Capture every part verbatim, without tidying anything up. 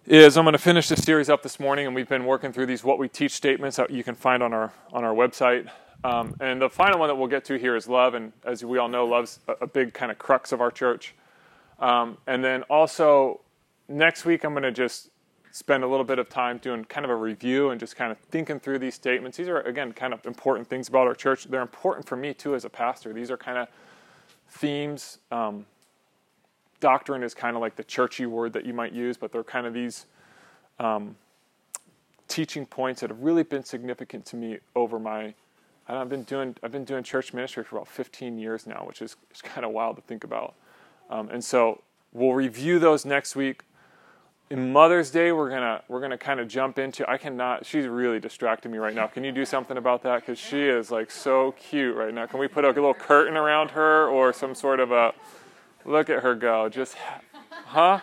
is I'm going to finish this series up this morning, and we've been working through these what we teach statements that you can find on our on our website. Um, and the final one that we'll get to here is love, and as we all know, love's a, a big kind of crux of our church. Um, and then also next week, I'm going to just spend a little bit of time doing kind of a review and just kind of thinking through these statements. These are, again, kind of important things about our church. They're important for me, too, as a pastor. These are kind of themes. Um, doctrine is kind of like the churchy word that you might use, but they're kind of these um, teaching points that have really been significant to me over my, I've been doing, I've been doing church ministry for about fifteen years now, which is, is kind of wild to think about. Um, and so we'll review those next week. In Mother's Day, we're gonna we're gonna kind of jump into. I cannot. She's really distracting me right now. Can you do something about that? Because she is like so cute right now. Can we put a little curtain around her or some sort of a? Look at her go. Just, huh?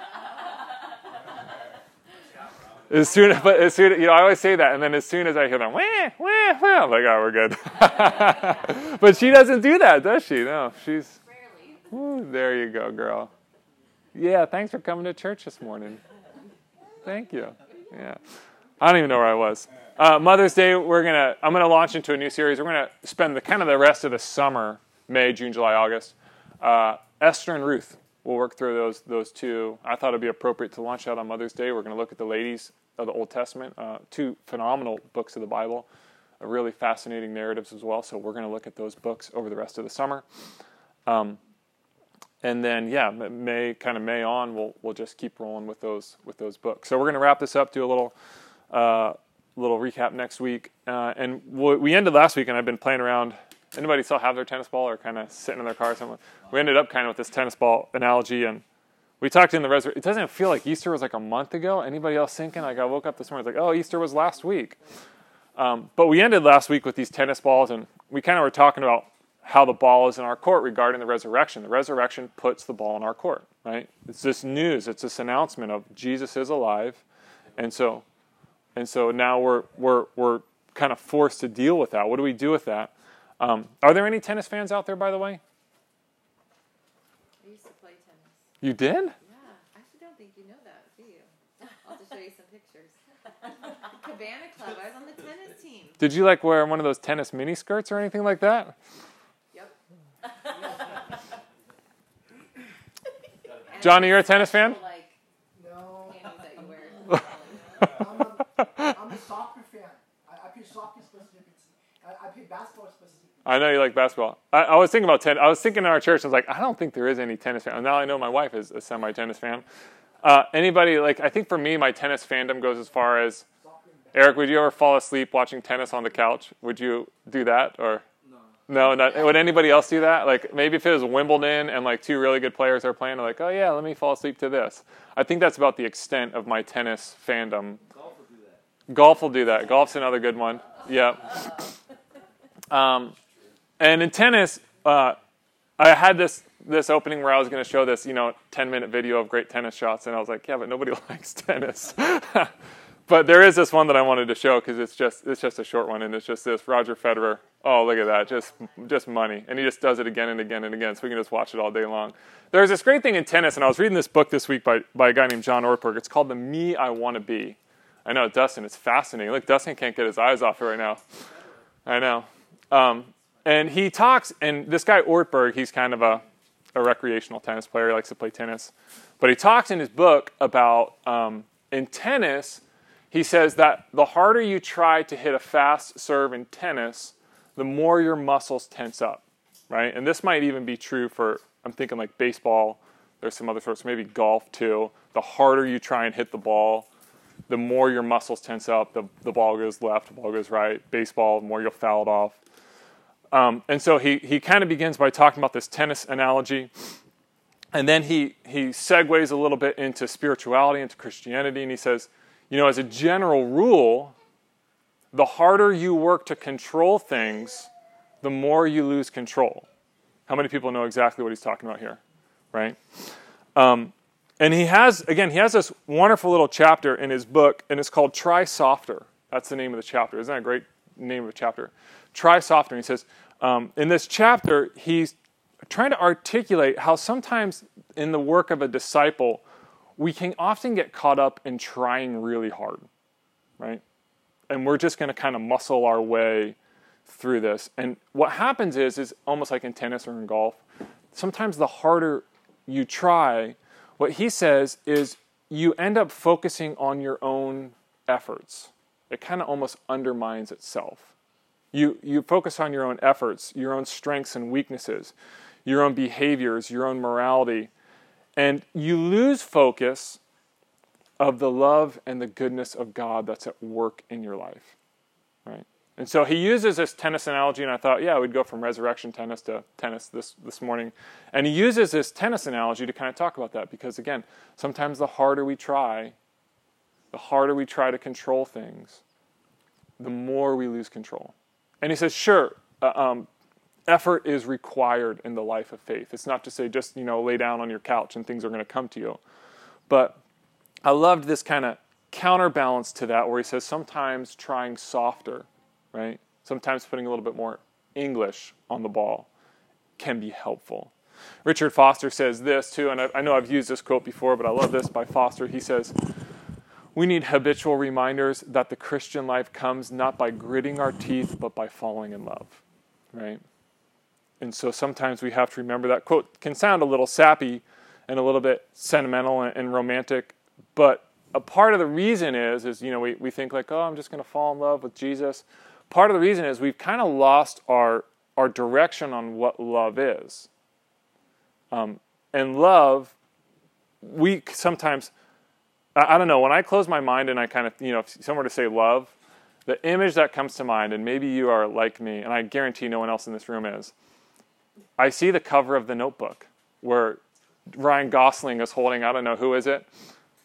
As soon, but as soon, you know, I always say that, and then as soon as I hear them, wah, wah, wah, I'm like, oh, we're good. But she doesn't do that, does she? No, she's. Rarely. Ooh, there you go, girl. Yeah, thanks for coming to church this morning. Thank you. Yeah, I don't even know where I was. Uh, Mother's Day, we're gonna. I'm gonna launch into a new series. We're gonna spend the kind of the rest of the summer, May, June, July, August. Uh, Esther and Ruth. We'll work through those those two. I thought it'd be appropriate to launch out on Mother's Day. We're going to look at the ladies of the Old Testament, uh, two phenomenal books of the Bible, uh, really fascinating narratives as well. So we're going to look at those books over the rest of the summer. Um, and then yeah, May kind of May on, we'll we'll just keep rolling with those with those books. So we're going to wrap this up, do a little uh, little recap next week, uh, and we'll, we ended last week, and I've been playing around. Anybody still have their tennis ball or kind of sitting in their car or something? We ended up kind of with this tennis ball analogy, and we talked in the resurrection. It doesn't feel like Easter was like a month ago. Anybody else thinking? Like I woke up this morning, I was like, oh, Easter was last week. Um, but we ended last week with these tennis balls, and we kind of were talking about how the ball is in our court regarding the resurrection. The resurrection puts the ball in our court, right? It's this news. It's this announcement of Jesus is alive, and so, and so now we're we're we're kind of forced to deal with that. What do we do with that? Um, are there any tennis fans out there, by the way? I used to play tennis. You did? Yeah. I actually don't think you know that, do you? I'll just show you some pictures. Cabana Club. I was on the tennis team. Did you like wear one of those tennis mini skirts or anything like that? Yep. Johnny, you're a tennis fan? Like, no. panties that you wear. I'm a, I'm a soccer fan. I, I play soccer specifically. I, I play basketball specifically. I know you like basketball. I, I was thinking about tennis. I was thinking in our church, I was like, I don't think there is any tennis fan. Now I know my wife is a semi-tennis fan. Uh, anybody, like, I think for me, my tennis fandom goes as far as, Eric, would you ever fall asleep watching tennis on the couch? Would you do that? Or no, no not, would anybody else do that? Like, maybe if it was Wimbledon and, like, two really good players are playing, I'm like, oh, yeah, let me fall asleep to this. I think that's about the extent of my tennis fandom. Golf will do that. Golf will do that. Golf's another good one. Yeah. Um, and in tennis, uh, I had this this opening where I was going to show this, you know, ten minute video of great tennis shots, and I was like, yeah, but nobody likes tennis. But there is this one that I wanted to show because it's just it's just a short one, and it's just this Roger Federer. Oh, look at that, just just money, and he just does it again and again and again. So we can just watch it all day long. There's this great thing in tennis, and I was reading this book this week by by a guy named John Ortberg. It's called The Me I Want to Be. I know, Dustin, it's fascinating. Look, Dustin can't get his eyes off it right now. I know. Um, and he talks, and this guy Ortberg, he's kind of a, a recreational tennis player. He likes to play tennis. But he talks in his book about, um, in tennis, he says that the harder you try to hit a fast serve in tennis, the more your muscles tense up, right? And this might even be true for, I'm thinking like baseball. There's some other sorts, maybe golf too. The harder you try and hit the ball, the more your muscles tense up, the, the ball goes left, the ball goes right. Baseball, the more you'll foul it off. Um, and so he he kind of begins by talking about this tennis analogy. And then he, he segues a little bit into spirituality, into Christianity. And he says, you know, as a general rule, the harder you work to control things, the more you lose control. How many people know exactly what he's talking about here, right? Um, and he has, again, he has this wonderful little chapter in his book, and it's called Try Softer. That's the name of the chapter. Isn't that a great name of a chapter? Try Softer. And he says, um, in this chapter, he's trying to articulate how sometimes in the work of a disciple, we can often get caught up in trying really hard, right? And we're just going to kind of muscle our way through this. And what happens is, is almost like in tennis or in golf, sometimes the harder you try, what he says is you end up focusing on your own efforts. It kind of almost undermines itself. You, you focus on your own efforts, your own strengths and weaknesses, your own behaviors, your own morality, and you lose focus of the love and the goodness of God that's at work in your life, right? And so he uses this tennis analogy, and I thought, yeah, we'd go from resurrection tennis to tennis this, this morning. And he uses this tennis analogy to kind of talk about that because, again, sometimes the harder we try, the harder we try to control things, the more we lose control. And he says, sure, uh, um, effort is required in the life of faith. It's not to say just, you know, lay down on your couch and things are going to come to you. But I loved this kind of counterbalance to that where he says sometimes trying softer, right? Sometimes putting a little bit more English on the ball can be helpful. Richard Foster says this too, and I, I know I've used this quote before, but I love this by Foster. He says, we need habitual reminders that the Christian life comes not by gritting our teeth, but by falling in love, right? And so sometimes we have to remember that quote can sound a little sappy and a little bit sentimental and, and romantic, but a part of the reason is, is you know, we, we think like, oh, I'm just going to fall in love with Jesus. Part of the reason is we've kind of lost our our direction on what love is. Um, and love, we sometimes, I, I don't know, when I close my mind and I kind of, you know, if someone were to say love, the image that comes to mind, and maybe you are like me, and I guarantee no one else in this room is, I see the cover of The Notebook where Ryan Gosling is holding, I don't know, who is it?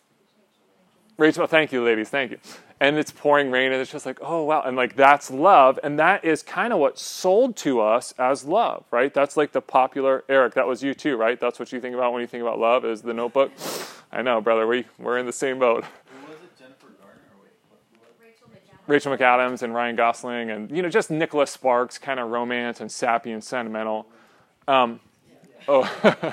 Rachel, thank you, ladies, thank you. And it's pouring rain, and it's just like, oh, wow. And like, that's love. And that is kind of what's sold to us as love, right? That's like the popular, Eric, that was you too, right? That's what you think about when you think about love is The Notebook? I know, brother, we, we're in the same boat. Who was it, Jennifer Garner? Or wait, what, what? Rachel McAdams. Rachel McAdams and Ryan Gosling and, you know, just Nicholas Sparks, kind of romance and sappy and sentimental. Um, oh.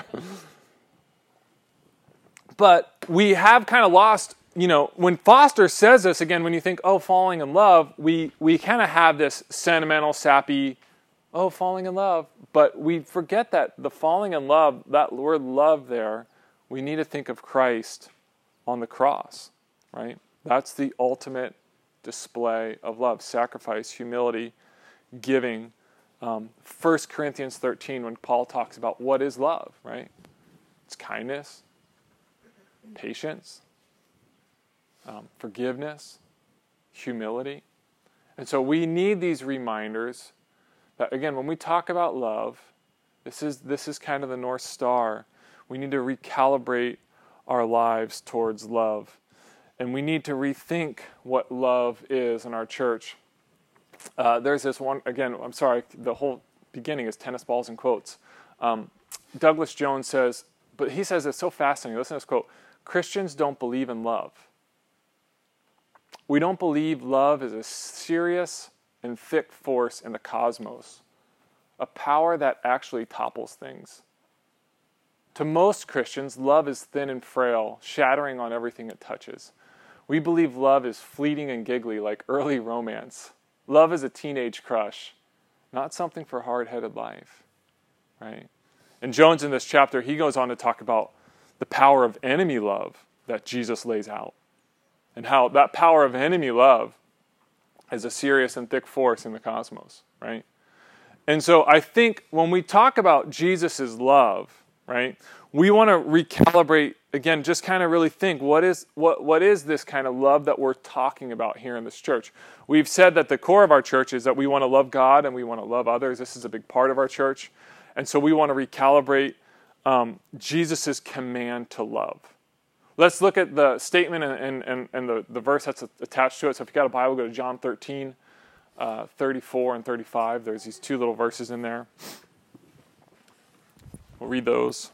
But we have kind of lost, you know, when Foster says this, again, when you think, oh, falling in love, we, we kind of have this sentimental, sappy, oh, falling in love. But we forget that the falling in love, that word love there, we need to think of Christ on the cross, right? That's the ultimate display of love, sacrifice, humility, giving. Um, First Corinthians thirteen, when Paul talks about what is love, right? It's kindness, patience, um, forgiveness, humility. And so we need these reminders that, again, when we talk about love, this is this is kind of the North Star. We need to recalibrate our lives towards love. And we need to rethink what love is in our church. Uh, there's this one, again, I'm sorry, the whole beginning is tennis balls and quotes. Um, Douglas Jones says, but he says it's so fascinating. Listen to this quote. Christians don't believe in love. We don't believe love is a serious and thick force in the cosmos, a power that actually topples things. To most Christians, love is thin and frail, shattering on everything it touches. We believe love is fleeting and giggly like early romance. Love is a teenage crush, not something for hard-headed life, right? And Jones in this chapter, he goes on to talk about the power of enemy love that Jesus lays out, and how that power of enemy love is a serious and thick force in the cosmos, right? And so I think when we talk about Jesus' love, right, we want to recalibrate, again, just kind of really think, what is what what is this kind of love that we're talking about here in this church? We've said that the core of our church is that we want to love God and we want to love others. This is a big part of our church. And so we want to recalibrate um, Jesus' command to love. Let's look at the statement and, and, and the, the verse that's attached to it. So if you've got a Bible, go to John thirteen, uh, thirty-four and thirty-five. There's these two little verses in there. We'll read those.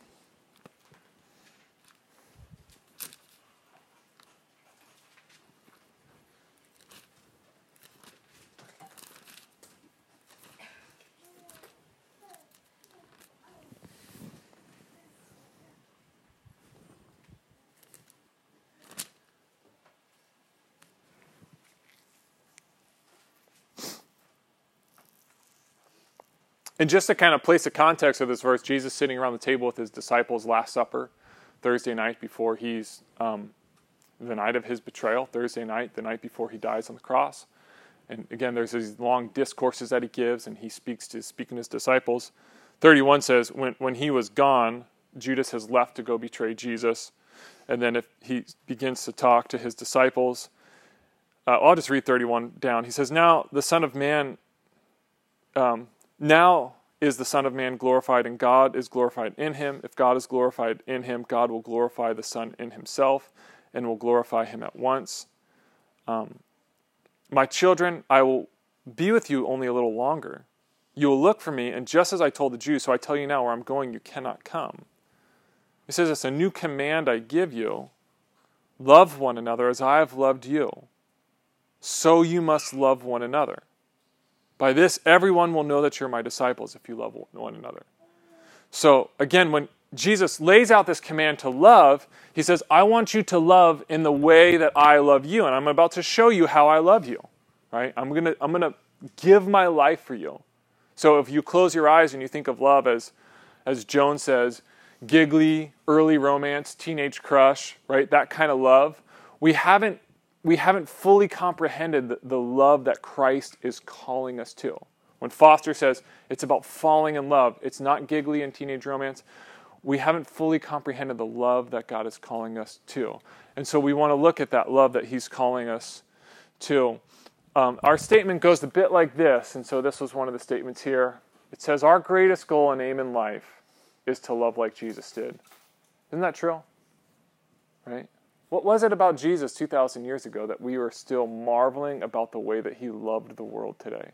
And just to kind of place the context of this verse, Jesus sitting around the table with his disciples Last Supper, Thursday night before he's, um, the night of his betrayal, Thursday night, the night before he dies on the cross. And again, there's these long discourses that he gives, and he speaks to speaking to his disciples. thirty-one says, when, when he was gone, Judas has left to go betray Jesus. And then if he begins to talk to his disciples, uh, I'll just read thirty-one down. He says, now the Son of Man, um, now is the Son of Man glorified, and God is glorified in him. If God is glorified in him, God will glorify the Son in himself, and will glorify him at once. Um, my children, I will be with you only a little longer. You will look for me, and just as I told the Jews, so I tell you now, where I'm going, you cannot come. He says, it's a new command I give you. Love one another as I have loved you. So you must love one another. By this, everyone will know that you're my disciples if you love one another. So, again, when Jesus lays out this command to love, he says, I want you to love in the way that I love you, and I'm about to show you how I love you. Right? I'm going to I'm going to give my life for you. So if you close your eyes and you think of love as, as Joan says, giggly, early romance, teenage crush, right? That kind of love. We haven't we haven't fully comprehended the, the love that Christ is calling us to. When Foster says it's about falling in love, it's not giggly and teenage romance. We haven't fully comprehended the love that God is calling us to. And so we want to look at that love that he's calling us to. Um, our statement goes a bit like this, and so this was one of the statements here. It says, our greatest goal and aim in life is to love like Jesus did. Isn't that true? Right? What was it about Jesus two thousand years ago that we are still marveling about the way that he loved the world today?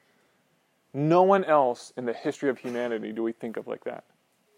No one else in the history of humanity do we think of like that.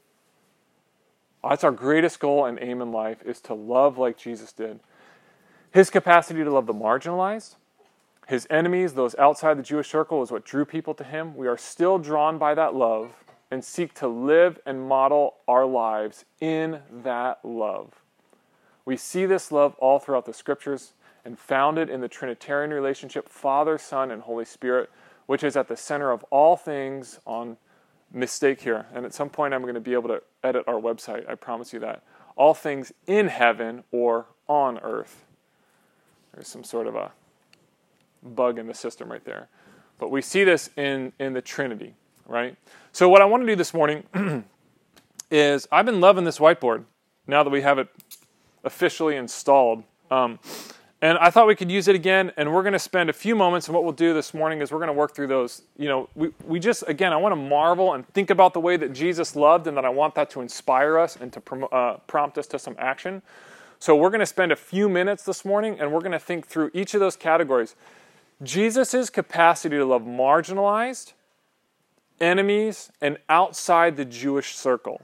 That's our greatest goal and aim in life, is to love like Jesus did. His capacity to love the marginalized, his enemies, those outside the Jewish circle, is what drew people to him. We are still drawn by that love and seek to live and model our lives in that love. We see this love all throughout the scriptures and founded in the Trinitarian relationship, Father, Son, and Holy Spirit, which is at the center of all things on mistake here. And at some point I'm going to be able to edit our website, I promise you that. All things in heaven or on earth. There's some sort of a bug in the system right there. But we see this in, in the Trinity, right? So what I want to do this morning is, I've been loving this whiteboard now that we have it officially installed. Um, and I thought we could use it again, and we're going to spend a few moments, and what we'll do this morning is we're going to work through those. You know, we, we just, again, I want to marvel and think about the way that Jesus loved, and that I want that to inspire us and to prom- uh, prompt us to some action. So we're going to spend a few minutes this morning, and we're going to think through each of those categories. Jesus' capacity to love marginalized, enemies, and outside the Jewish circle.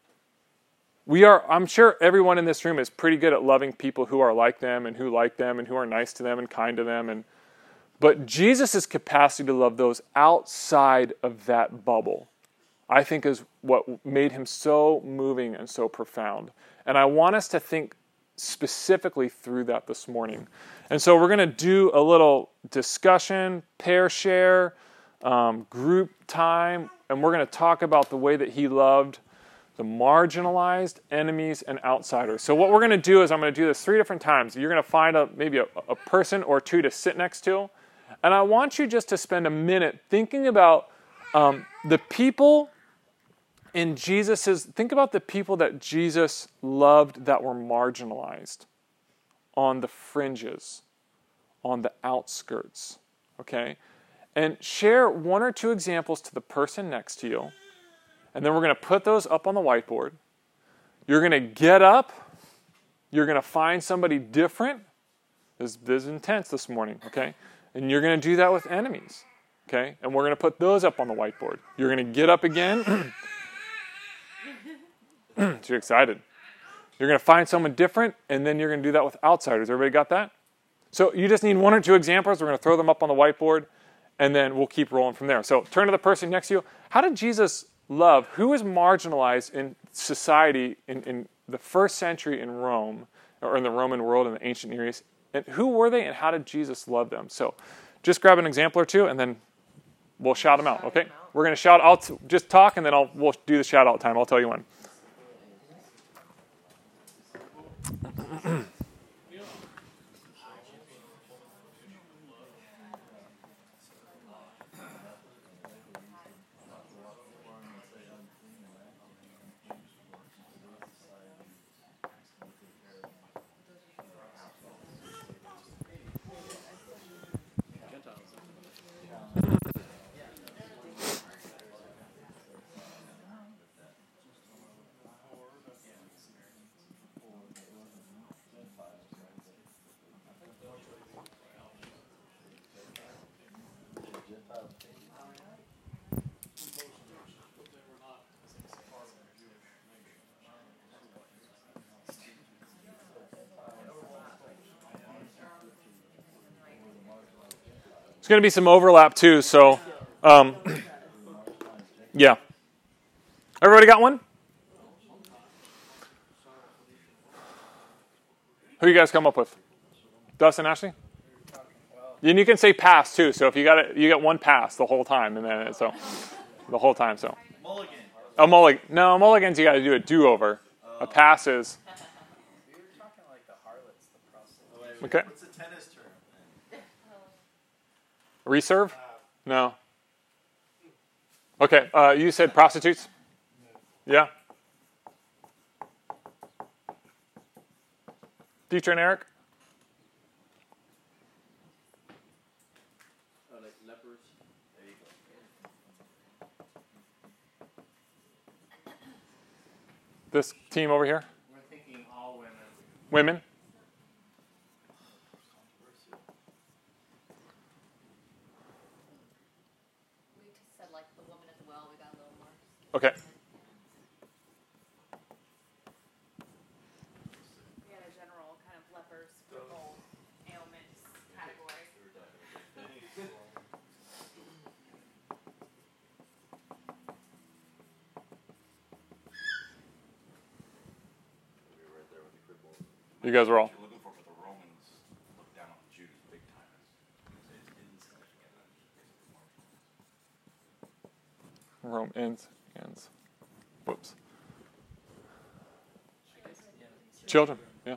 We are, I'm sure everyone in this room is pretty good at loving people who are like them and who like them and who are nice to them and kind to them. And but Jesus' capacity to love those outside of that bubble, I think, is what made him so moving and so profound. And I want us to think specifically through that this morning. And so we're going to do a little discussion, pair share, um, group time, and we're going to talk about the way that he loved the marginalized, enemies, and outsiders. So what we're going to do is I'm going to do this three different times. You're going to find a, maybe a, a person or two to sit next to. And I want you just to spend a minute thinking about um, the people in Jesus's, think about the people that Jesus loved that were marginalized, on the fringes, on the outskirts, okay? And share one or two examples to the person next to you. And then we're going to put those up on the whiteboard. You're going to get up. You're going to find somebody different. This, this is intense this morning, okay? And you're going to do that with enemies, okay? And we're going to put those up on the whiteboard. You're going to get up again. Too excited. You're going to find someone different, and then you're going to do that with outsiders. Everybody got that? So you just need one or two examples. We're going to throw them up on the whiteboard, and then we'll keep rolling from there. So turn to the person next to you. How did Jesus love? Who is marginalized in society in, in the first century in Rome, or in the Roman world in the ancient Near East? And who were they, and how did Jesus love them? So just grab an example or two, and then we'll shout them out, okay? We're going to shout out, just talk, and then I'll we'll do the shout out time. I'll tell you when. There's going to be some overlap too, so um, yeah. Everybody got one? Who you guys come up with? Dustin, Ashley? And you can say pass too. So if you got it, you get one pass the whole time, and then so the whole time. So Mulligan. a mulligan. No, a mulligan's you got to do a do-over. A pass is We were talking like the harlots, the prostitutes. okay. What's a tennis term? Reserve? No. Okay. Uh, you said prostitutes. Yeah. Dietrich and Eric. Oh, like lepers. There you go. This team over here. We're thinking all women. Women. We just said like the woman at the well. We got a little more. Okay. We had a general kind of lepers, crippled, ailments category. We were right there with the crippled. You guys are all. You're looking for, but the Romans looked down on the Jews big time. It's insignificant. Rome ends. Ends. Whoops. Children. Yeah.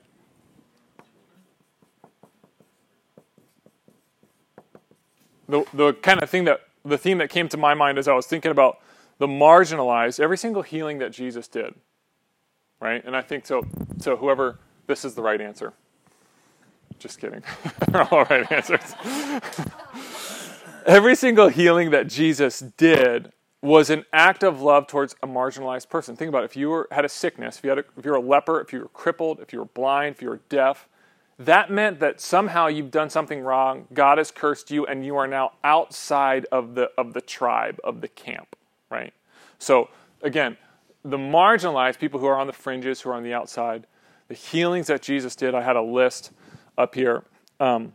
The the kind of thing that the theme that came to my mind as I was thinking about the marginalized, every single healing that Jesus did, right? And I think so. So whoever, this is the right answer. Just kidding. They're all right answers. Every single healing that Jesus did was an act of love towards a marginalized person. Think about it. If you were, had a sickness, if you had a, if you were a leper, if you were crippled, if you were blind, if you were deaf, that meant that somehow you've done something wrong, God has cursed you, and you are now outside of the of the tribe, of the camp, right? So again, the marginalized, people who are on the fringes, who are on the outside, the healings that Jesus did, I had a list up here. Um,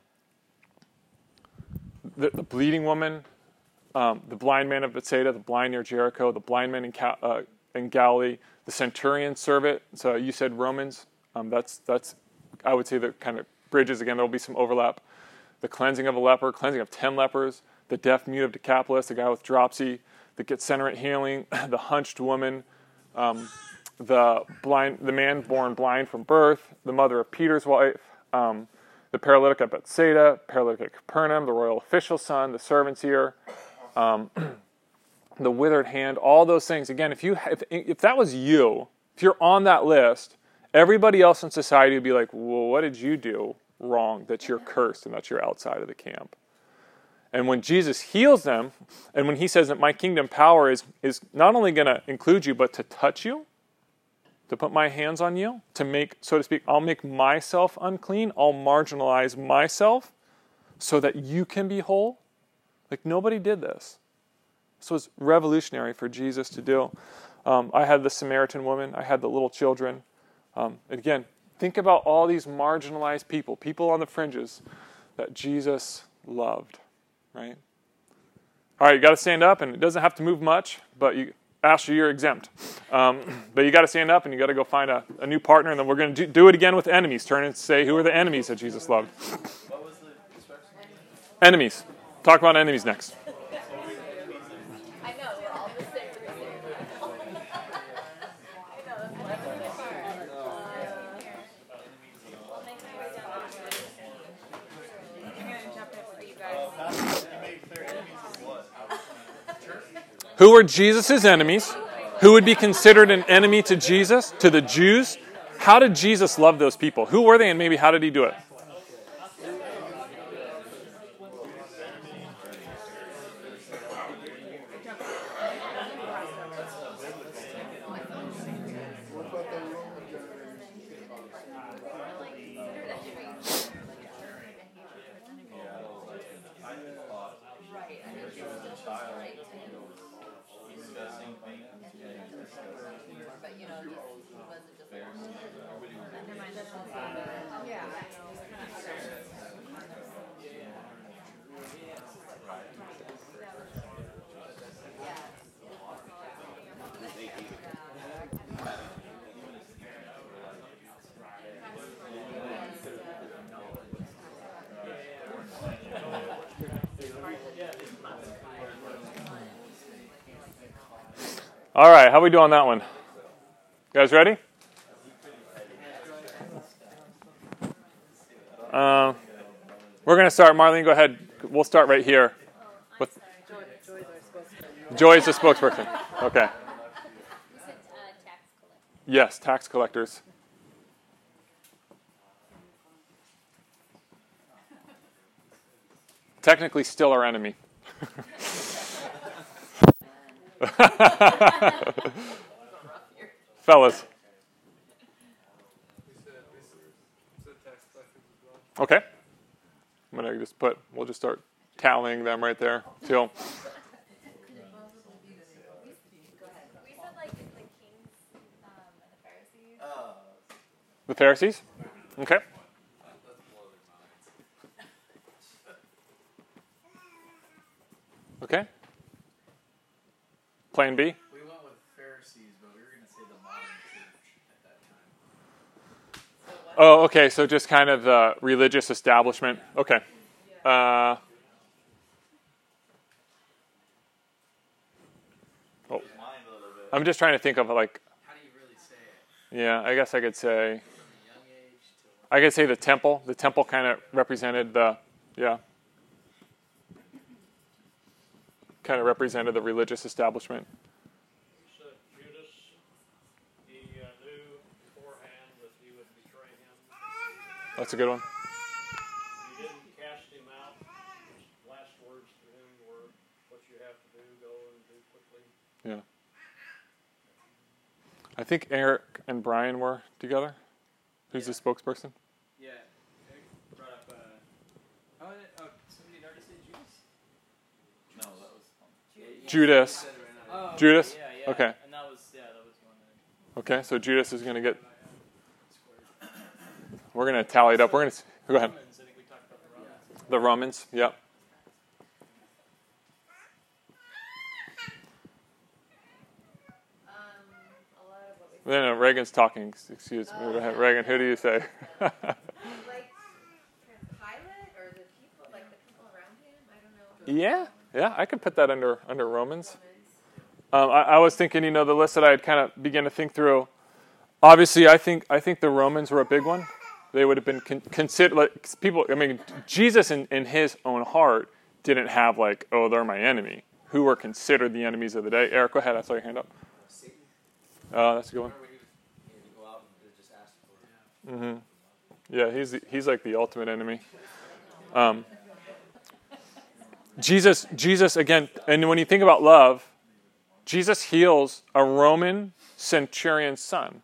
the, the bleeding woman, um, the blind man of Bethsaida, the blind near Jericho, the blind man in, Cal- uh, in Galilee, the centurion servant. So you said Romans. Um, that's that's I would say that kind of bridges again. There will be some overlap. The cleansing of a leper, cleansing of ten lepers, the deaf mute of Decapolis, the guy with dropsy, the Gethsemane healing, the hunched woman, um, the blind, the man born blind from birth, the mother of Peter's wife, um, the paralytic at Bethsaida, paralytic at Capernaum, the royal official's son, the servant's ear, um, the withered hand, all those things. Again, if you if, if that was you, if you're on that list, everybody else in society would be like, well, what did you do wrong that you're cursed and that you're outside of the camp? And when Jesus heals them, and when he says that my kingdom power is, is not only going to include you, but to touch you, to put my hands on you, to make, so to speak, I'll make myself unclean, I'll marginalize myself so that you can be whole. Like, nobody did this. This was revolutionary for Jesus to do. Um, I had the Samaritan woman, I had the little children. Um, again, think about all these marginalized people, people on the fringes that Jesus loved, right? All right, you got to stand up, and it doesn't have to move much, but you, Ashley, you're exempt. Um, but you got to stand up, and you got to go find a, a new partner, and then we're going to do, do it again with enemies. Turn and say, who are the enemies that Jesus loved? What was the instruction? Enemies. Talk about enemies next. I know. Who were Jesus' enemies? Who would be considered an enemy to Jesus, to the Jews? How did Jesus love those people? Who were they, and maybe how did he do it? All right, how we do on that one? You guys ready? Uh, we're going to start. Marlene, go ahead. We'll start right here. With Joy is the spokesperson. Okay. Yes, tax collectors. Technically still our enemy. Fellas. Okay. I'm going to just put, we'll just start tallying them right there. Till. We said like the kings um, and the Pharisees. The Pharisees? Okay. Okay. Plan B? We went with Pharisees, but we were going to say the modern church at that time. Oh, okay. So just kind of the religious establishment. Okay. Uh, oh. I'm just trying to think of like. How do you really say it? Yeah, I guess I could say. From a young age to I could say the temple. The temple kind of represented the. Yeah. Kind of represented the religious establishment. He said Judas, he uh, knew beforehand that he would betray him. That's a good one. He didn't cast him out. His last words to him were, what you have to do, go and do quickly. Yeah. I think Eric and Brian were together. Who's Yeah. the spokesperson? Yeah, Eric brought up. Uh, oh, oh, somebody had already said Judas. No, that was Judas. Oh, Judas? Yeah, yeah. Okay. And that was yeah, that was one. That Okay, so Judas is going to get. We're going to tally it up. We're going to go ahead. Romans, I think we talked about the Romans. The Romans. Yep. Um, a lot of what we Then uh, Reagan's talking. Excuse me. Go ahead. Reagan, who do you say? like Pilate or the people, like the people around him. I don't know. Yeah, yeah. I could put that under under Romans. Um, I, I was thinking, you know, the list that I had kind of began to think through. Obviously, I think I think the Romans were a big one. They would have been con- considered like people. I mean, Jesus in, in his own heart didn't have like, oh, they're my enemy. Who were considered the enemies of the day? Eric, go ahead. I saw your hand up. Satan. Oh, that's a good one. Remember he would, he would go out and just ask for it. Mm-hmm. Yeah, he's the, he's like the ultimate enemy. Um, Jesus, Jesus again, and when you think about love, Jesus heals a Roman centurion's son.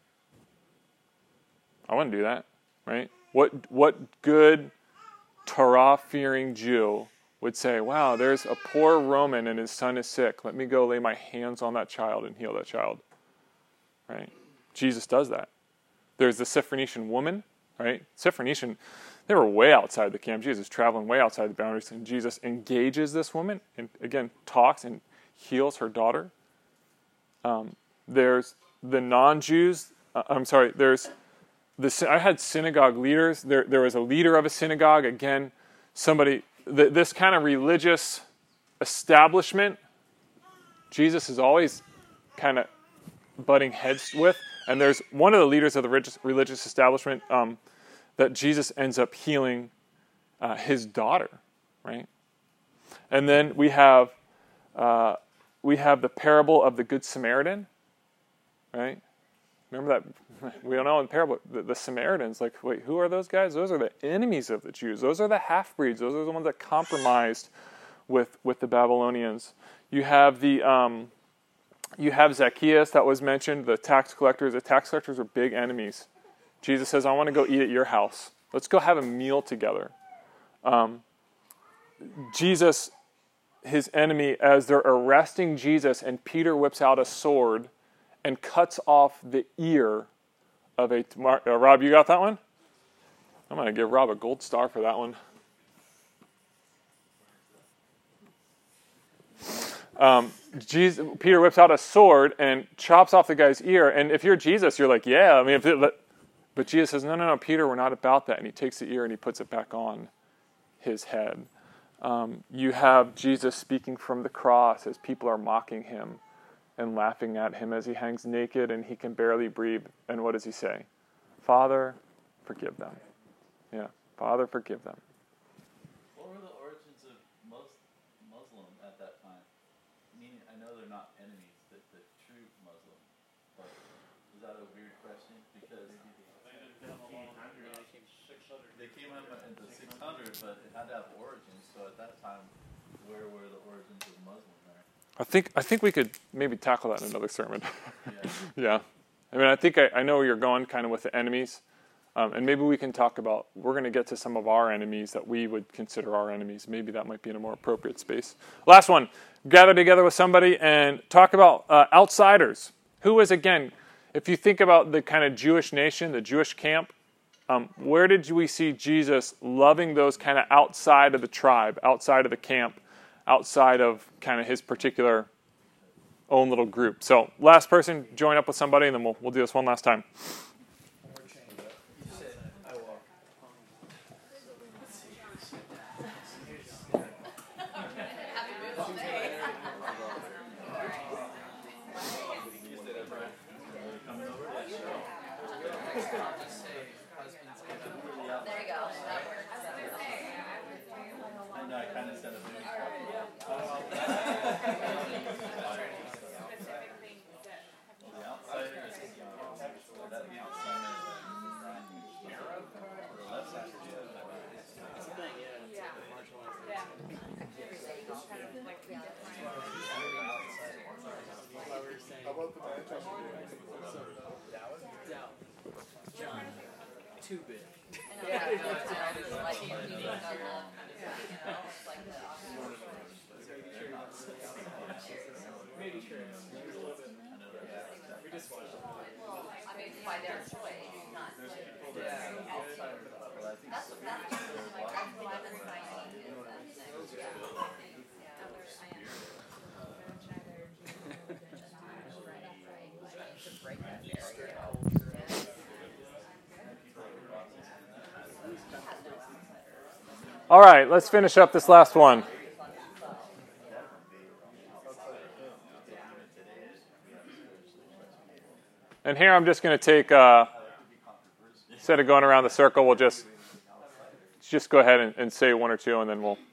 I wouldn't do that, right? What what good Torah-fearing Jew would say, wow, there's a poor Roman and his son is sick. Let me go lay my hands on that child and heal that child, right? Jesus does that. There's the Syrophoenician woman, right? Syrophoenician, they were way outside the camp. Jesus traveling way outside the boundaries, and Jesus engages this woman and, again, talks and heals her daughter. Um, there's the non-Jews. Uh, I'm sorry, there's the. I had synagogue leaders. There, there was a leader of a synagogue. Again, somebody, the, this kind of religious establishment, Jesus is always kind of butting heads with. And there's one of the leaders of the religious, religious establishment um, that Jesus ends up healing uh, his daughter, right? And then we have uh, we have the parable of the Good Samaritan, right? Remember that? We don't know in the parable, the, the Samaritans, like, wait, who are those guys? Those are the enemies of the Jews. Those are the half-breeds. Those are the ones that compromised with, with the Babylonians. You have the, um, you have Zacchaeus that was mentioned, the tax collectors. The tax collectors are big enemies. Jesus says, I want to go eat at your house. Let's go have a meal together. Um, Jesus, his enemy, as they're arresting Jesus, and Peter whips out a sword and cuts off the ear of a... Uh, Rob, you got that one? I'm going to give Rob a gold star for that one. Um, Jesus, Peter whips out a sword and chops off the guy's ear. And if you're Jesus, you're like, yeah. I mean, if it, but Jesus says, no, no, no, Peter, we're not about that. And he takes the ear and he puts it back on his head. Um, you have Jesus speaking from the cross as people are mocking him and laughing at him as he hangs naked and he can barely breathe. And what does he say? Father, forgive them. Yeah, Father, forgive them. What were the origins of most Muslim at that time? Meaning, I know they're not enemies, the, the true Muslim. But is that a weird question? Because they came in the six hundred, but it had to have origins. So at that time, where were the origins of Muslim there? I think I think we could maybe tackle that in another sermon. Yeah. Yeah. I mean, I think I, I know where you're going kind of with the enemies. Um, and maybe we can talk about, we're going to get to some of our enemies that we would consider our enemies. Maybe that might be in a more appropriate space. Last one, gather together with somebody and talk about uh, outsiders. Who is, again, if you think about the kind of Jewish nation, the Jewish camp, um, where did we see Jesus loving those kind of outside of the tribe, outside of the camp, outside of kind of his particular own little group? So last person, join up with somebody, and then we'll, we'll do this one last time. Too big. Maybe true. We just watched it. I mean, by their choice, not. That's what that's like. That's why the signing is that thing. Yeah. All right, let's finish up this last one. And here I'm just going to take, uh, instead of going around the circle, we'll just just go ahead and, and say one or two, and then we'll.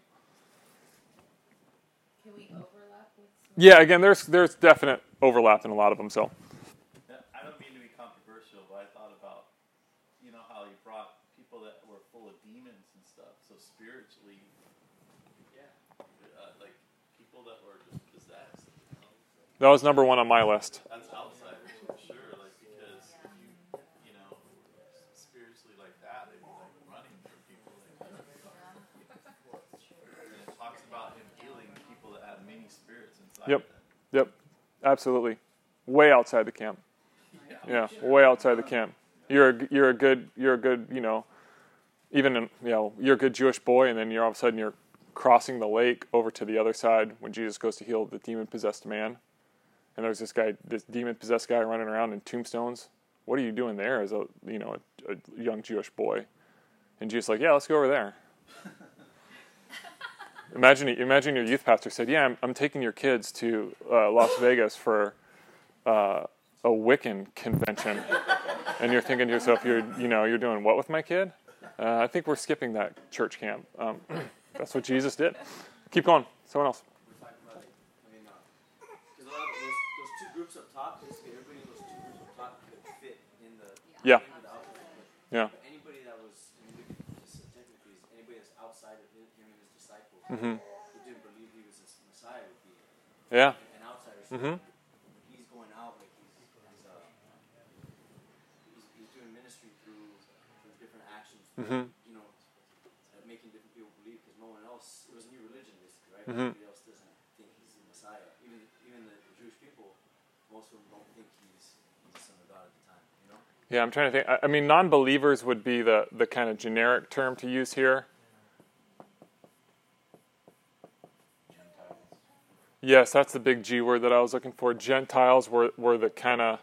Can we overlap with? Yeah, again, there's there's definite overlap in a lot of them. So. I don't mean to be controversial, but I thought about, you know, how he brought people that were full of demons and stuff. So spiritually, yeah, uh, like people that were just possessed. You know? That was number one on my list. That's outsiders for sure, like because if you, you know, spiritually like that, they'd be like running from people like that. And it talks about him healing people that have many spirits inside Yep. of them. Yep. Absolutely. Way outside the camp. Yeah, way outside the camp. You're a, you're a good you're a good you know, even in, you know you're a good Jewish boy, and then you're all of a sudden you're crossing the lake over to the other side when Jesus goes to heal the demon possessed man, and there's this guy, this demon possessed guy running around in tombstones. What are you doing there as a you know a, a young Jewish boy? And Jesus is like, yeah, let's go over there. Imagine imagine your youth pastor said, yeah, I'm, I'm taking your kids to uh, Las Vegas for. Uh, a Wiccan convention, and you're thinking to yourself, you're, you know, you're doing what with my kid? Uh, I think we're skipping that church camp. Um, that's what Jesus did. Keep going. Someone else. I mean, uh, Yeah. into the outward. Yeah. But anybody that was, I mean, just technically, anybody that's outside of him and his disciples, Mm-hmm. who didn't believe he was the Messiah, would be Yeah. an outsider. So Mm-hmm. he's going out like he's he's, uh, he's he's doing ministry through, through different actions. Mm-hmm. You know, uh, making different people believe because no one else. It was a new religion, basically, right? Mhm. Nobody else doesn't think he's the Messiah. Even even the, the Jewish people, most of them don't think he's, he's the Son of God at the time. You know. Yeah, I'm trying to think. I, I mean, non-believers would be the, the kind of generic term to use here. Yes, that's the big G word that I was looking for. Gentiles were, were the kind of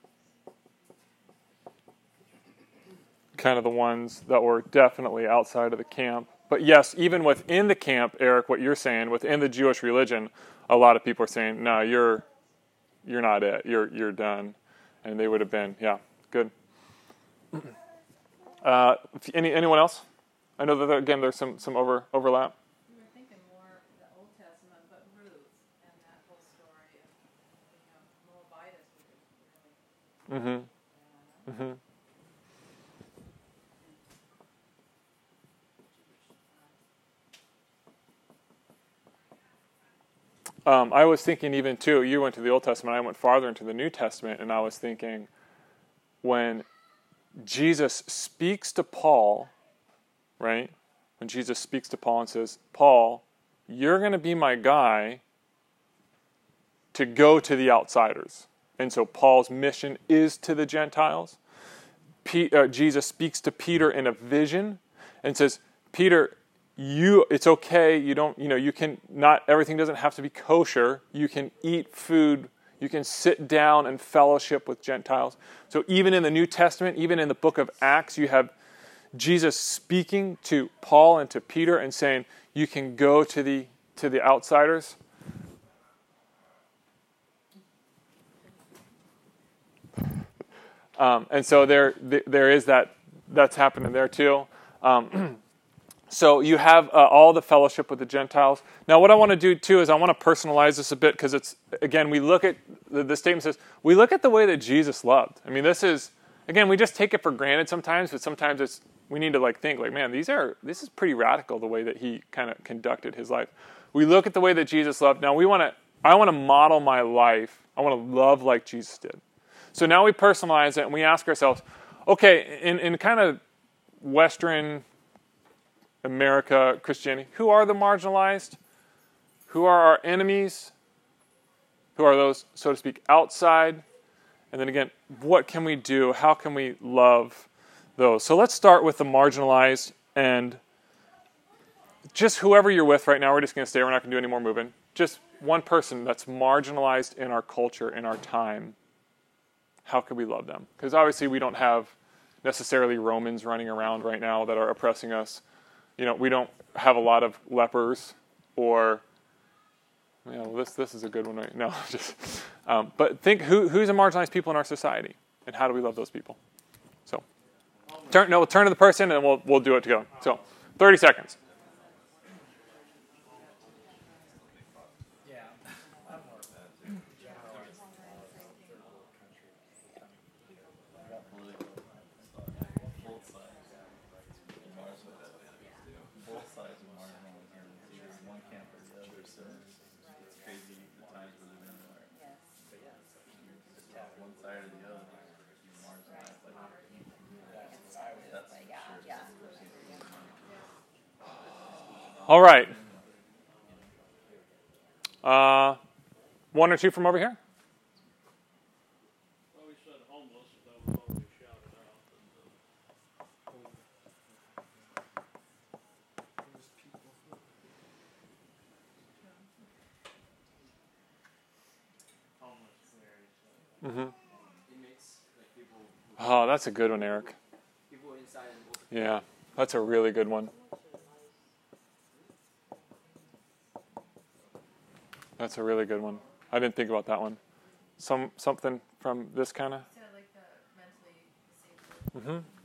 kind of the ones that were definitely outside of the camp. But yes, even within the camp, Eric, what you're saying, within the Jewish religion, a lot of people are saying, "No, you're you're not it. You're you're done." And they would have been, yeah, good. Uh, any anyone else? I know that there, again there's some some over overlap. We were thinking more the Old Testament, but Ruth and that whole story of, you know, Moabites would really. Mm-hmm. Mm-hmm. Um, I was thinking even too, you went to the Old Testament, I went farther into the New Testament, and I was thinking when Jesus speaks to Paul, right? When Jesus speaks to Paul and says, Paul, you're going to be my guy to go to the outsiders. And so Paul's mission is to the Gentiles. P- uh, Jesus speaks to Peter in a vision and says, Peter, you it's okay, you don't, you know, you can not, everything doesn't have to be kosher. You can eat food, you can sit down and fellowship with Gentiles. So even in the New Testament, even in the book of Acts, you have Jesus speaking to Paul and to Peter and saying, you can go to the to the outsiders. Um, and so there there is that, that's happening there too. Um, So you have uh, all the fellowship with the Gentiles. Now what I want to do too is I want to personalize this a bit because it's, again, we look at, the, the statement says, we look at the way that Jesus loved. I mean, this is, again, we just take it for granted sometimes, but sometimes it's, we need to like think like, man, these are, this is pretty radical the way that he kind of conducted his life. We look at the way that Jesus loved. Now we want to, I want to model my life. I want to love like Jesus did. So now we personalize it and we ask ourselves, okay, in, in kind of Western America, Christianity, who are the marginalized? Who are our enemies? Who are those, so to speak, outside? And then again, what can we do? How can we love those? So let's start with the marginalized and just whoever you're with right now, we're just going to stay. We're not going to do any more moving. Just one person that's marginalized in our culture, in our time. How can we love them? Because obviously we don't have necessarily Romans running around right now that are oppressing us. You know, we don't have a lot of lepers or, you know, this this is a good one, right? No, just, um, but think who who's the marginalized people in our society and how do we love those people? So, turn no, we'll turn to the person and we'll we'll do it together. So, thirty seconds. Yeah, I'm more of a generalized Both sides. Both sides of marginalization. Either one camp or the other. So it's crazy the times we're living in where one side or the other you're marginalized. Like, that's for sure. All right. Uh, one or two from over here. Well, we said homeless, that was already shouted out. Homeless, very. Mm-hmm. Inmates, like people, Oh, that's a good one, Eric. people inside and both. Yeah, that's a really good one. That's a really good one. I didn't think about that one. Some something from this kind of. So like the mentally disabled. Mm-hmm.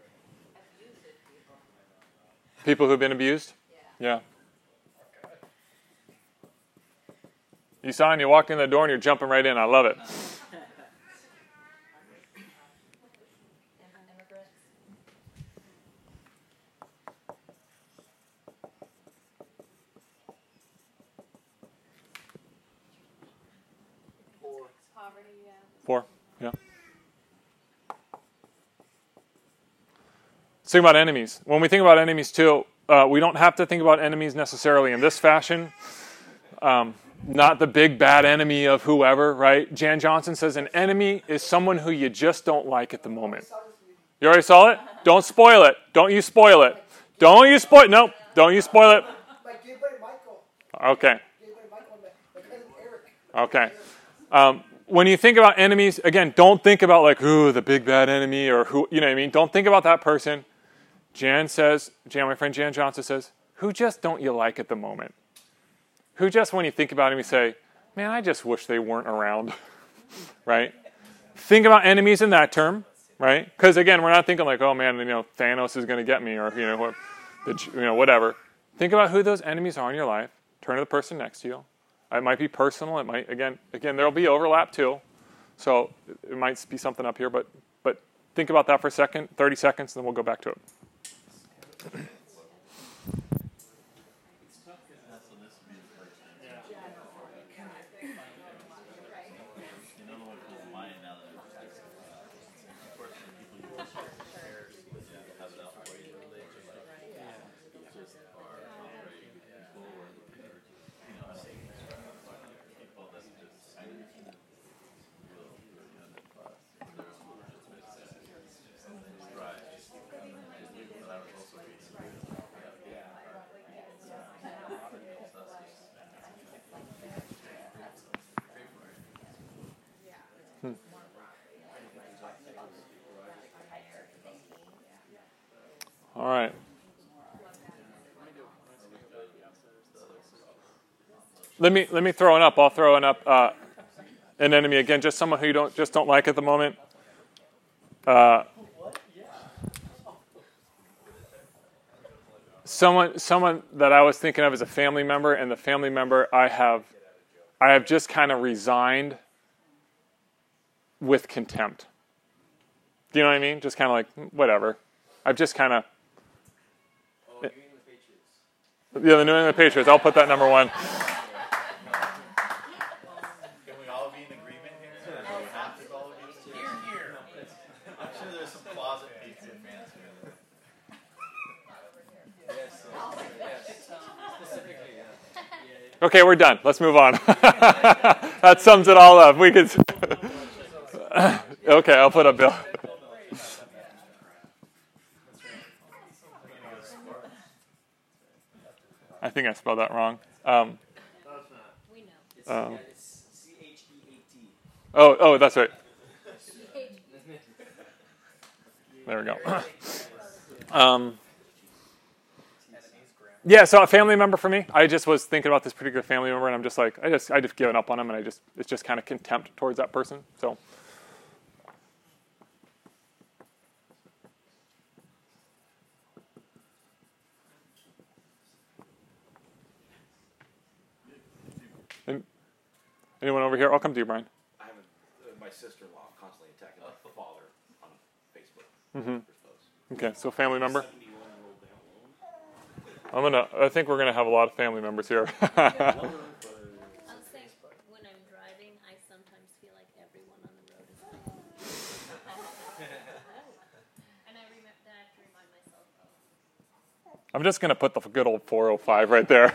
People who've been abused? Yeah. You saw and you walked in the door and you're jumping right in. I love it. Poverty, yeah. Four. Yeah. Let's think about enemies. When we think about enemies too, uh, we don't have to think about enemies necessarily in this fashion. Um, not the big bad enemy of whoever, right? Jan Johnson says an enemy is someone who you just don't like at the moment. You already saw it? Don't spoil it. Don't you spoil it. Don't you spoil it. Nope. Don't you spoil it. My gay buddy Michael. Okay. Gay buddy Michael, my cousin Eric. Okay. Um, when you think about enemies, again, don't think about like, ooh, the big bad enemy or who, you know what I mean? Don't think about that person. Jan says, Jan, my friend Jan Johnson says, who just don't you like at the moment? Who just, when you think about him, you say, man, I just wish they weren't around, right? Think about enemies in that term, right? Because again, we're not thinking like, oh man, you know, Thanos is going to get me or, you know, what, the, you know, whatever. Think about who those enemies are in your life. Turn to the person next to you. It might be personal. It might, again, again, there'll be overlap too. So it might be something up here, but, but think about that for a second, thirty seconds, and then we'll go back to it. All right. Let me let me throw it up. I'll throw it up. Uh, an enemy again, just someone who you don't just don't like at the moment. Uh, someone someone that I was thinking of as a family member, and the family member I have I have just kind of resigned with contempt. Do you know what I mean? Just kind of like whatever. I've just kind of. Oh, New England Patriots. Yeah, the New England Patriots. I'll put that number one. Can we all be in agreement here? Do we have to all be here? Here. I'm sure there's some closet pizza fans here. Yes, uh, yes. Specifically, yeah. Okay, we're done. Let's move on. That sums it all up. We could. Okay, I'll put up Bill. I think I spelled that wrong. Um, We know. It's, Um, yeah, it's C H E A T. oh, oh, that's right. There we go. Um, yeah, so a family member for me. I just was thinking about this particular family member, and I'm just like, I just, I just given up on him, and I just, it's just kind of contempt towards that person. So. And anyone over here? I'll come to you, Brian. I have a, uh, my sister-in-law constantly attacking my father on Facebook. Mm-hmm. Okay, so family member. seventy-one-year-old down alone. I'm gonna. I think we're gonna have a lot of family members here. I was saying, when I'm driving, I sometimes feel like everyone on the road is like, and I remember, then I have to remind myself, oh. I'm just gonna put the good old four oh five right there.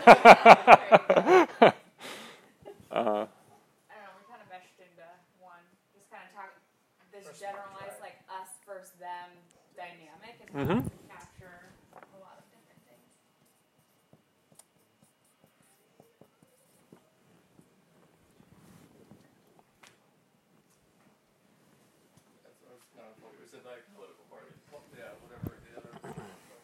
uh, I don't know, we kind of meshed into one. Just kind of talk this generalized like us versus them dynamic and how Mhm. we capture a lot of different things. That's kind of what we said, like political party. Yeah, whatever the other.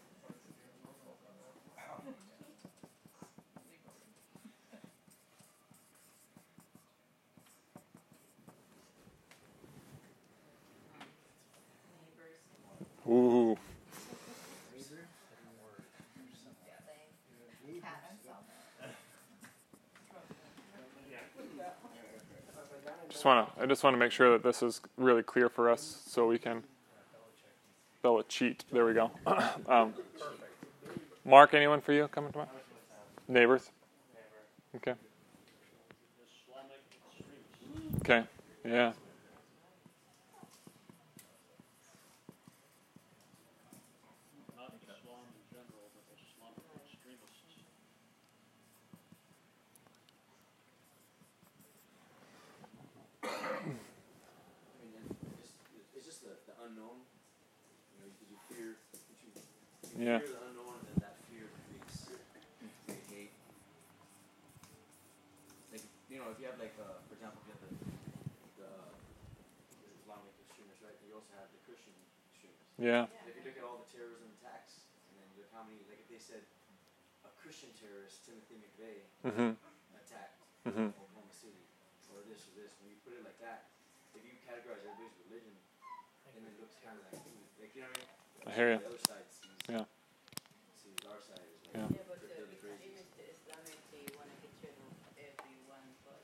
ooh. Just want to. I just want to make sure that this is really clear for us, so we can. Bella cheat. There we go. um, Mark, anyone for you coming to mind? Neighbors. Okay. Okay. Yeah. Not Islam in general, but Islamic extremists. I mean, and just, it's just the, the unknown. You know, because you fear, you, you Yeah. fear the unknown, and then that fear creates create hate. Like, you know, if you have like, uh, for example, if you have the, the, the Islamic extremists, right? You also have the Christian extremists. Yeah. If you look at all the terrorism attacks, and then you look how many, like if they said a Christian terrorist, Timothy McVeigh, Mm-hmm. attacked Mm-hmm. Oklahoma City, or this or this, when you put it like that, if you categorize everybody's religion, then it looks kind of like, like you know what I mean? I hear you. The other side sees, Yeah. sees our side as like, Yeah. Yeah, but the really crazy. extremists, the Islamic, they want to get rid of everyone but.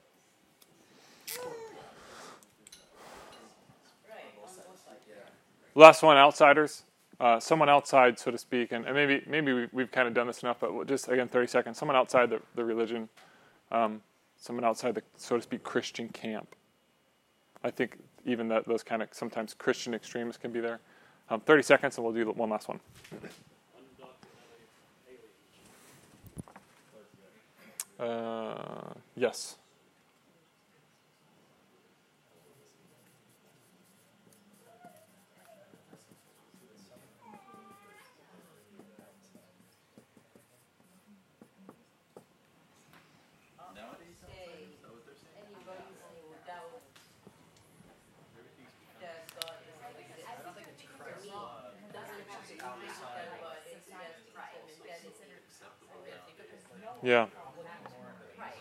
Right, on both sides. Yeah. Last one, outsiders. Uh, someone outside, so to speak, and, and maybe maybe we, we've kind of done this enough, but we'll just again, thirty seconds. Someone outside the, the religion, um, someone outside the, so to speak, Christian camp. I think even that those kind of sometimes Christian extremists can be there. Um, thirty seconds, and we'll do one last one. Uh, yes. Nowadays, Say is that what they're saying? anybody say without that God is like this. I don't think it's Christ. Doesn't have to be That God it's exists not and right. that is Yeah. Right.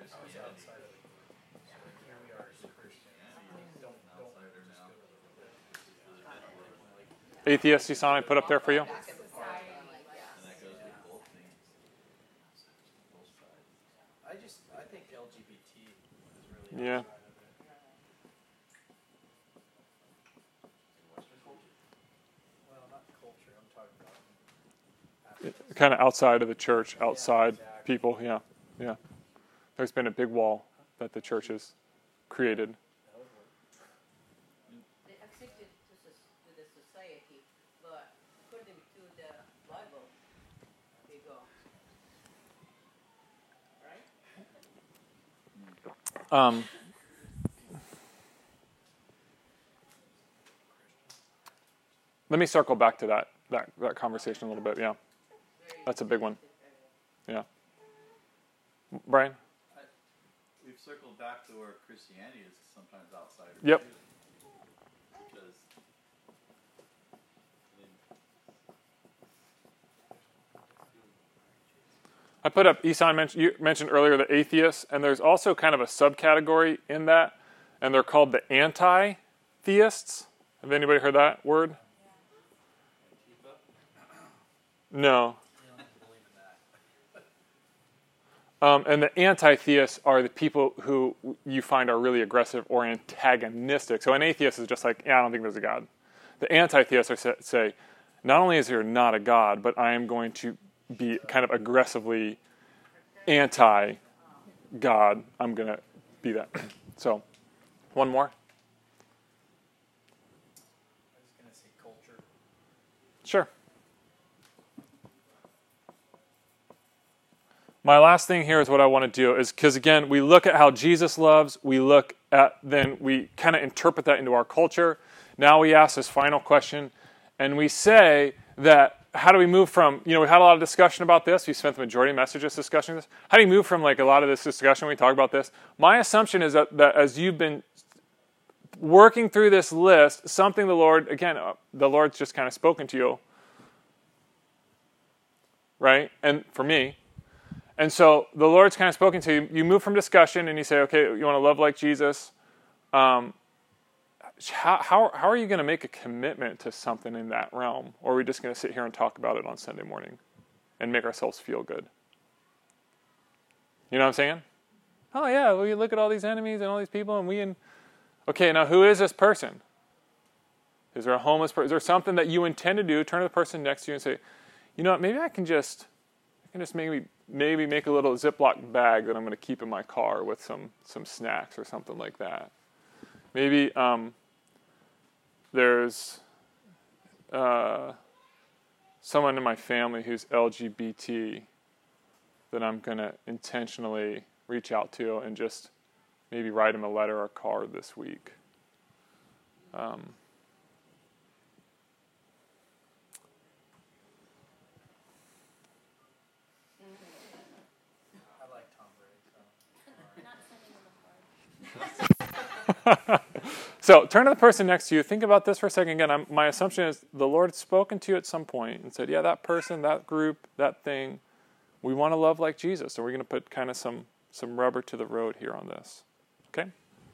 Atheists, you saw I put up there for you. And that goes with both things. Both sides. I just, I think L G B T is really Yeah. outside of it. Well, not culture, I'm talking about. Kind of outside of the church, outside Yeah, exactly. people. Yeah. Yeah. There's been a big wall that the church has created. they accepted to, soc- to the society, but according to the Bible, they go. Right? Um, let me circle back to that, that that conversation a little bit. Yeah, that's a big one. Yeah, Brian. We've circled back to where Christianity is sometimes outside. Yep. Because I mean, I put up, Isan mentioned, you mentioned earlier the atheists, and there's also kind of a subcategory in that, and they're called the anti-theists. Have anybody heard that word? No. Um, and the anti-theists are the people who you find are really aggressive or antagonistic. So an atheist is just like, yeah, I don't think there's a God. The anti-theists are say, not only is there not a God, but I am going to be kind of aggressively anti-God. I'm going to be that. So, one more. I was going to say culture. Sure. My last thing here is what I want to do is because, again, we look at how Jesus loves, we look at, then we kind of interpret that into our culture. Now we ask this final question, and we say that how do we move from, you know, we had a lot of discussion about this. We spent the majority of messages discussing this. How do you move from, like, a lot of this discussion when we talk about this? My assumption is that, that as you've been working through this list, something the Lord, again, uh, the Lord's just kind of spoken to you, right? And for me. And so the Lord's kind of spoken to you. You move from discussion and you say, okay, you want to love like Jesus. Um, how, how, how are you going to make a commitment to something in that realm? Or are we just going to sit here and talk about it on Sunday morning and make ourselves feel good? You know what I'm saying? Oh, yeah, well, you look at all these enemies and all these people, and we, and Okay, now who is this person? Is there a homeless person? Is there something that you intend to do? Turn to the person next to you and say, you know what, maybe I can just, I can just maybe, maybe make a little Ziploc bag that I'm going to keep in my car with some, some snacks or something like that. Maybe um, there's uh, someone in my family who's L G B T that I'm going to intentionally reach out to and just maybe write him a letter or a card this week. Um, I like Tom Brady, so. So turn to the person next to you. Think about this for a second. Again, I'm, my assumption is the Lord's spoken to you at some point and said, yeah, that person, that group, that thing, we want to love like Jesus. So we're going to put kind of some, some rubber to the road here on this. Okay?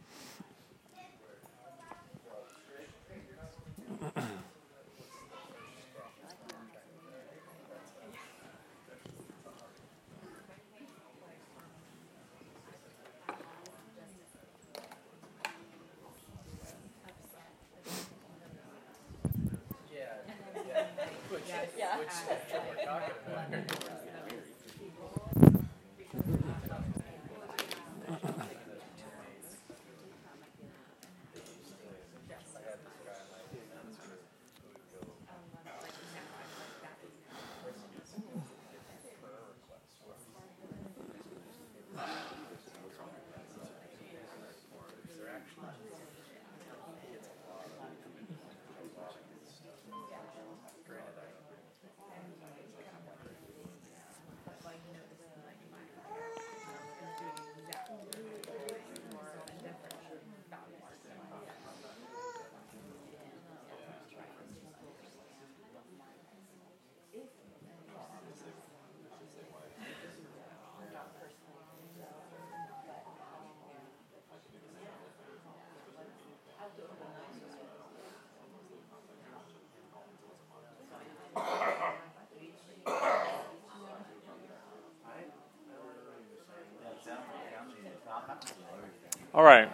All right.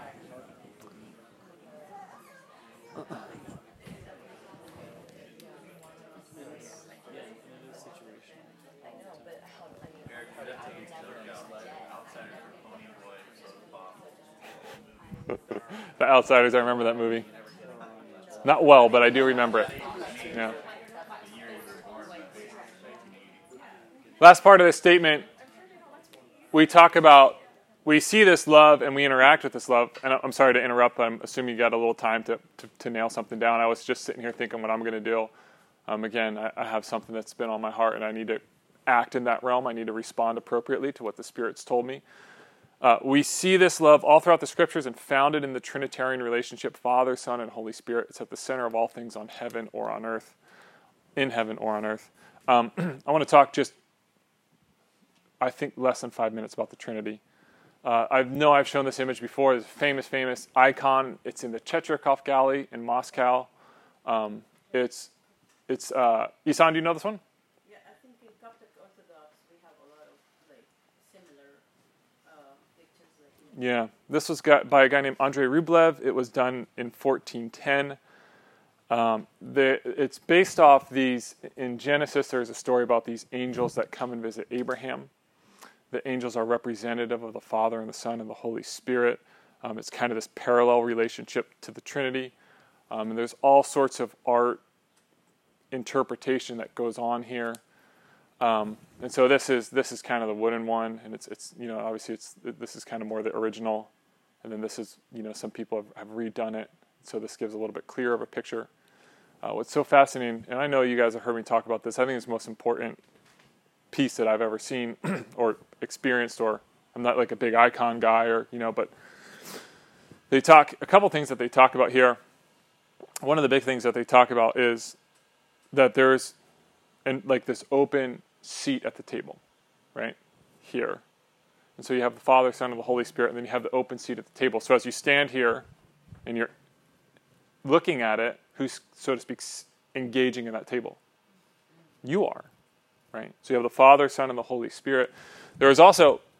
The Outsiders, I remember that movie. Not well, but I do remember it. Yeah. Last part of this statement, we talk about, we see this love and we interact with this love. And I'm sorry to interrupt, but I'm assuming you got a little time to, to, to nail something down. I was just sitting here thinking what I'm going to do. Um, again, I, I have something that's been on my heart and I need to act in that realm. I need to respond appropriately to what the Spirit's told me. Uh, we see this love all throughout the Scriptures and founded in the Trinitarian relationship, Father, Son, and Holy Spirit. It's at the center of all things on heaven or on earth, in heaven or on earth. Um, I want to talk just, I think, less than five minutes about the Trinity. Uh, I know I've shown this image before. It's a famous, famous icon. It's in the Checherkov Gallery in Moscow. Um, it's, it's. Uh, Isan, do you know this one? Yeah, I think in Coptic Orthodox we have a lot of like similar uh, pictures. Like Yeah, this was got by a guy named Andrei Rublev. It was done in fourteen ten. Um, the, it's based off these, in Genesis there's a story about these angels that come and visit Abraham. The angels are representative of the Father and the Son and the Holy Spirit. Um, it's kind of this parallel relationship to the Trinity. Um, and there's all sorts of art interpretation that goes on here. Um, and so this is this is kind of the wooden one, and it's it's you know obviously it's this is kind of more the original, and then this is you know some people have, have redone it, so this gives a little bit clearer of a picture. Uh, what's so fascinating, and I know you guys have heard me talk about this, I think it's the most important piece that I've ever seen or experienced, or I'm not like a big icon guy, or you know, but they talk a couple things that they talk about here. One of the big things that they talk about is that there's and like this open seat at the table, right here, and so you have the Father, Son, and the Holy Spirit, and then you have the open seat at the table. So as you stand here and you're looking at it, who's, so to speak, engaging in that table? You are, right? So you have the Father, Son, and the Holy Spirit. There is also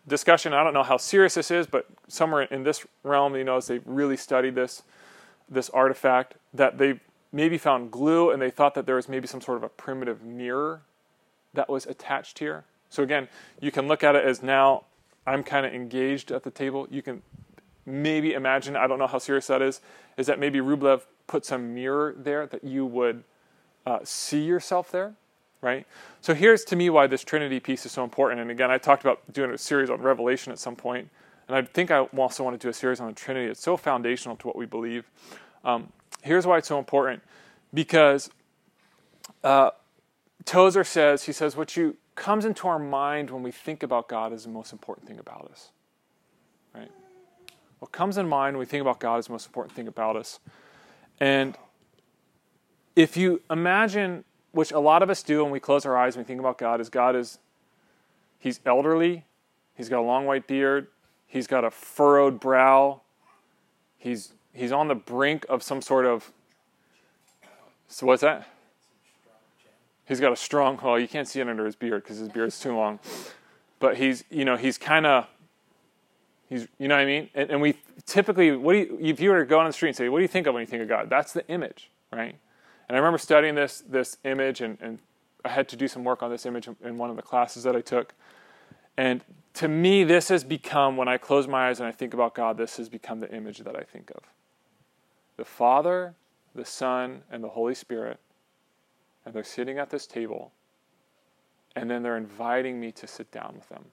discussion. I don't know how serious this is, but somewhere in this realm, you know, as they really studied this this artifact, that they maybe found glue, and they thought that there was maybe some sort of a primitive mirror that was attached here. So again, you can look at it as now I'm kind of engaged at the table. You can maybe imagine, I don't know how serious that is, is that maybe Rublev put some mirror there that you would uh, see yourself there, right? So here's to me why this Trinity piece is so important. And again, I talked about doing a series on Revelation at some point, and I think I also want to do a series on the Trinity. It's so foundational to what we believe. Um, here's why it's so important. Because uh, Tozer says, he says, what you comes into our mind when we think about God is the most important thing about us, right? What comes in mind when we think about God is the most important thing about us. And if you imagine, which a lot of us do when we close our eyes and we think about God, is God is, he's elderly, he's got a long white beard, he's got a furrowed brow, he's he's on the brink of some sort of, so what's that? He's got a strong, well, you can't see it under his beard because his beard's too long. But he's, you know, he's kind of, he's, you know what I mean? And, and we typically, what do you, if you were to go on the street and say, what do you think of when you think of God? That's the image, right? And I remember studying this this image, and, and I had to do some work on this image in one of the classes that I took. And to me, this has become, when I close my eyes and I think about God, this has become the image that I think of. The Father, the Son, and the Holy Spirit. And they're sitting at this table, and then they're inviting me to sit down with them.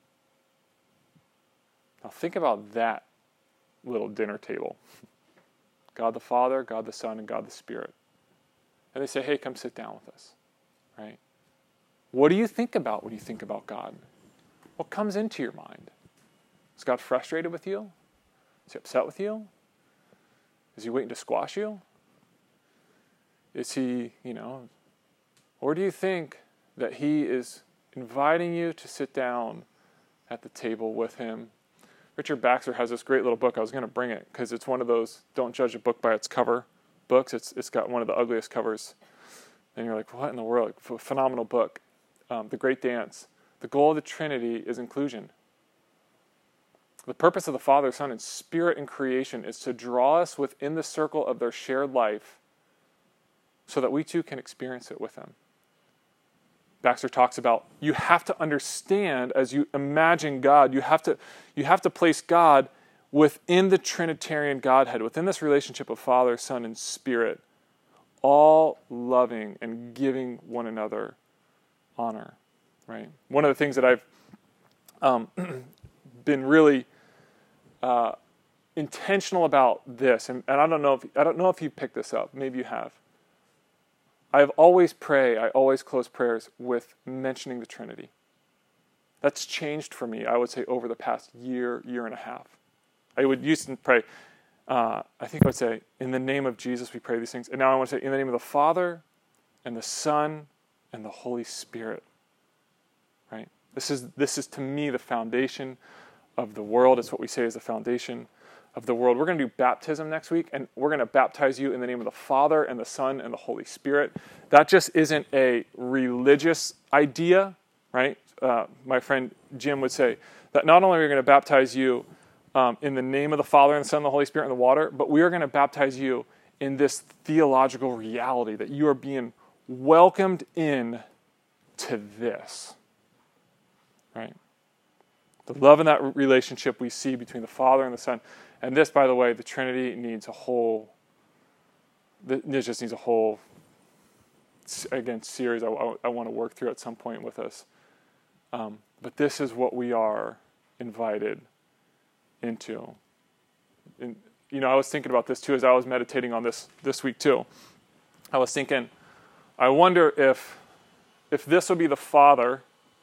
Now think about that little dinner table. God the Father, God the Son, and God the Spirit. And they say, hey, come sit down with us. Right? What do you think about when you think about God? What comes into your mind? Is God frustrated with you? Is he upset with you? Is he waiting to squash you? Is he, you know... Or do you think that he is inviting you to sit down at the table with him? Richard Baxter has this great little book. I was going to bring it because it's one of those don't judge a book by its cover books. It's It's got one of the ugliest covers. And you're like, what in the world? Phenomenal book. Um, The Great Dance. The goal of the Trinity is inclusion. The purpose of the Father, Son, and Spirit in creation is to draw us within the circle of their shared life so that we too can experience it with them. Baxter talks about you have to understand as you imagine God, you have to you have to place God within the Trinitarian Godhead, within this relationship of Father, Son, and Spirit, all loving and giving one another honor. Right? One of the things that I've um, been really uh, intentional about this, and, and I don't know if I don't know if you picked this up. Maybe you have. I've always pray, I always close prayers with mentioning the Trinity. That's changed for me, I would say, over the past year, year and a half. I would used to pray, uh, I think I would say, in the name of Jesus we pray these things. And now I want to say, in the name of the Father, and the Son, and the Holy Spirit. Right? This is, this is to me the foundation of the world. It's what we say is the foundation of the world. We're going to do baptism next week, and we're going to baptize you in the name of the Father and the Son and the Holy Spirit. That just isn't a religious idea, right? Uh, my friend Jim would say that not only are we going to baptize you um, in the name of the Father and the Son and the Holy Spirit in the water, but we are going to baptize you in this theological reality that you are being welcomed in to this, right? The love in that relationship we see between the Father and the Son. And this, by the way, the Trinity needs a whole, this just needs a whole, again, series I, I, I want to work through at some point with us. Um, but this is what we are invited into. And, you know, I was thinking about this too as I was meditating on this this week too. I was thinking, I wonder if if this would be the Father,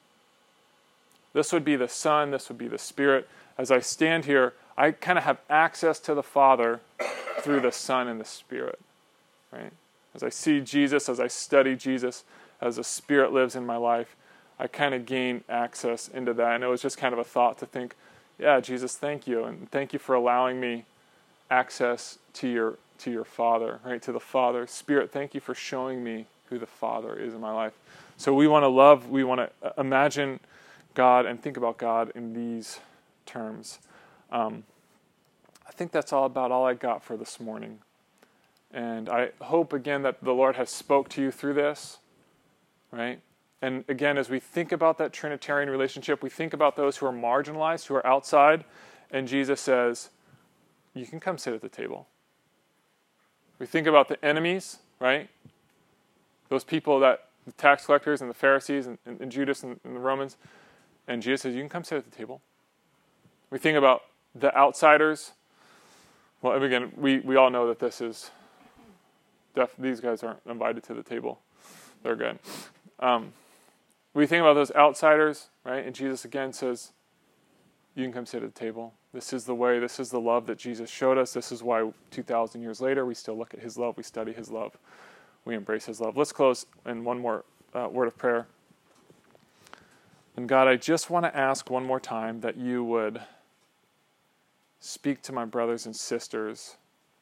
this would be the Son, this would be the Spirit. As I stand here, I kind of have access to the Father through the Son and the Spirit, right? As I see Jesus, as I study Jesus, as the Spirit lives in my life, I kind of gain access into that. And it was just kind of a thought to think, yeah, Jesus, thank you. And thank you for allowing me access to your to your Father, right? To the Father. Spirit, thank you for showing me who the Father is in my life. So we want to love, we want to imagine God and think about God in these terms. Um, I think that's all about all I got for this morning. And I hope, again, that the Lord has spoke to you through this, right? And again, as we think about that Trinitarian relationship, we think about those who are marginalized, who are outside, and Jesus says, you can come sit at the table. We think about the enemies, right? Those people that, the tax collectors and the Pharisees and, and, and Judas and, and the Romans, and Jesus says, you can come sit at the table. We think about the outsiders. Well, again, we, we all know that this is, def, these guys aren't invited to the table. They're good. Um, we think about those outsiders, right? And Jesus again says, you can come sit at the table. This is the way, this is the love that Jesus showed us. This is why two thousand years later we still look at his love, we study his love, we embrace his love. Let's close in one more uh, word of prayer. And God, I just want to ask one more time that you would speak to my brothers and sisters,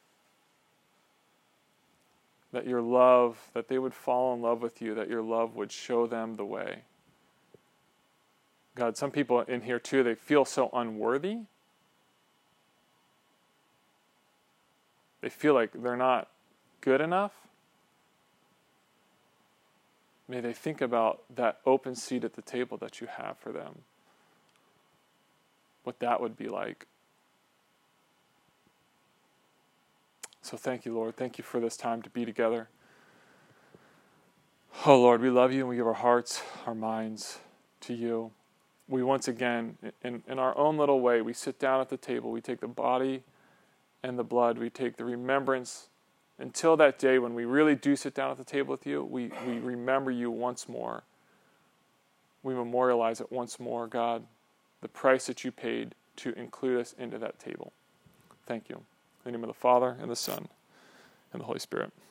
that your love, that they would fall in love with you, that your love would show them the way. God, some people in here too, they feel so unworthy. They feel like they're not good enough. May they think about that open seat at the table that you have for them. What that would be like. So thank you, Lord. Thank you for this time to be together. Oh, Lord, we love you and we give our hearts, our minds to you. We once again, in, in our own little way, we sit down at the table. We take the body and the blood. We take the remembrance. Until that day when we really do sit down at the table with you, we, we remember you once more. We memorialize it once more, God, the price that you paid to include us into that table. Thank you. In the name of the Father, and the Son, and the Holy Spirit.